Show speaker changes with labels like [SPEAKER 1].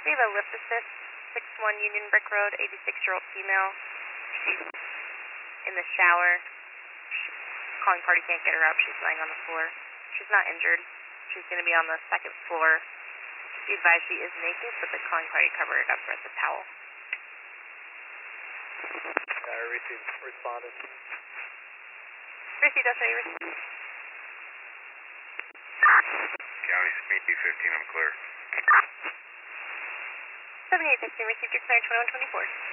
[SPEAKER 1] We have a lift assist, 61 Union Brick Road, 86-year-old female. She's in the shower. Calling party can't get her up. She's laying on the floor. She's not injured. She's going to be on the second floor. Be advised she is naked, but the calling party covered it up with a towel.
[SPEAKER 2] Received. Responded.
[SPEAKER 1] Received, that's how you received.
[SPEAKER 3] County Speed 215, I'm clear.
[SPEAKER 1] 7816, received your clear 2124.